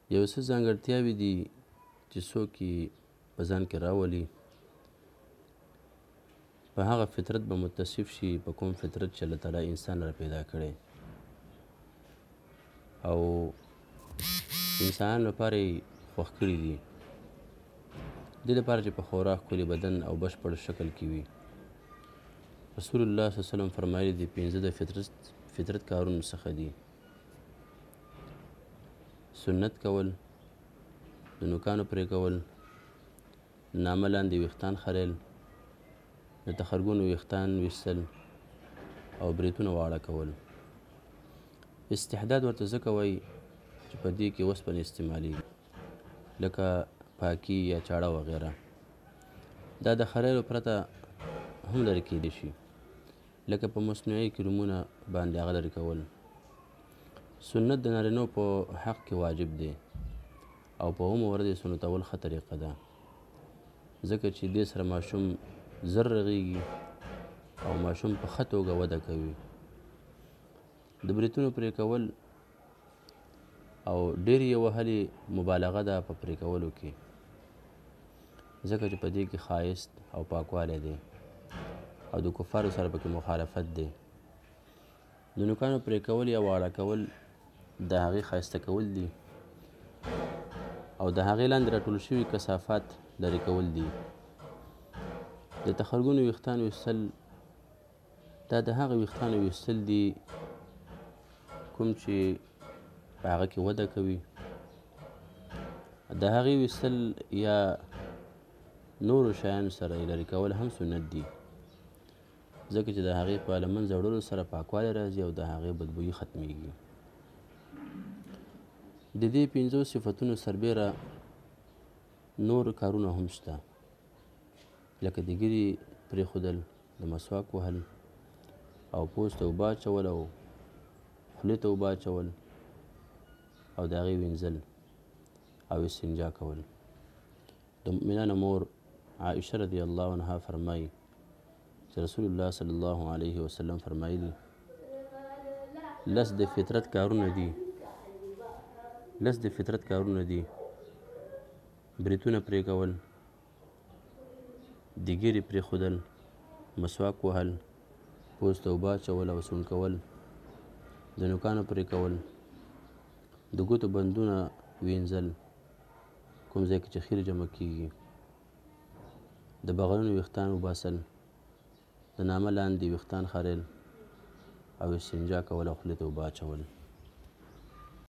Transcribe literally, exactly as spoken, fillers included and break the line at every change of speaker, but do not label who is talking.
یو څه ځانګړتیاوې دي چې څوک یې په ځان کې راولي، په هغه فطرت به متصف شي په کوم فطرت چې الله تعالی انسان را پیدا کړی او انسانانو لپاره یې خوښ کړي دي، دې لپاره چې په خورا ښکلي بدن او بشپړ شکل کې وي. رسول الله صلی الله علیه وسلم فرمایلي دي پنځه د فطرت فطرت کارونو څخه دي: سنت کول، د نوکانو پرې کول، نامه لاندې ویښتان خریل، د تخرګونو ویښتان ویستل او بریتونه واړه کول. استحداد ورته ځکه وایي چې په دې کې اوسپنه استعمالیږي لکه پاکي یا چاړه وغیره. دا د خریلو پرته هم لرې کیدی شي لکه په مصنوعي کریمونه باندې هغه لرې کول. سنت د نارینه‌و په حق کې واجب دی او په عموم ورځ یې سنتول ښه طریقه ده ځکه چې دې سره ماشوم زر رغیږي او ماشوم په ښه توګه وده کوي. د بریتونو پرې کول او ډېر یې وهلې مبالغه ده په پرې کولو کې ځکه چې په دې کې ښایست او پاکوالی دی او د کفارو سره پکې مخالفت دی. د نوکانو پرې کول یا واړه کول د هغې ښایسته کول دي او د هغې لاندې راټول شوي کثافات لرې کول دي. د تخرګونو ویښتان ویستل دا د هغه ویښتانو ویستل دي کوم چې په هغه کې وده کوي. د هغې ویستل یا نورو شیانو سره یې لرې کول هم سنت دي ځکه چې د هغې په له منځه وړلو سره پاکوالی راځي او د هغې بدبویي ختمیږي. د دې پنځو صفتونو سربیره نور کارونه هم شته لکه د ګیرې پرېښودل، د مسواک وهل او پوست ته اوبه اچول او خولې ته اوبه اچول او د هغې وینځل او استنجا کول. د مؤمنانو مور عائشه رضی الله عنها فرمایي چې رسول الله صلی الله علیه وسلم فرمایلي لس د فطرت کارونه دي لس د فطرت کارونه دي بریتونه پرې کول، د ګیرې پرېښودل، مسواک وهل، پوست ته اوبه اچول او سون کول، د نوکانو پرې کول، د ګوتو بندونه وینځل کوم ځای کې چې خیر جمع کیږي، د بغلونو ویښتان وباسل، د نامه لاندې ویښتان خریل او استنجا کول او خولې ته اوبه اچول.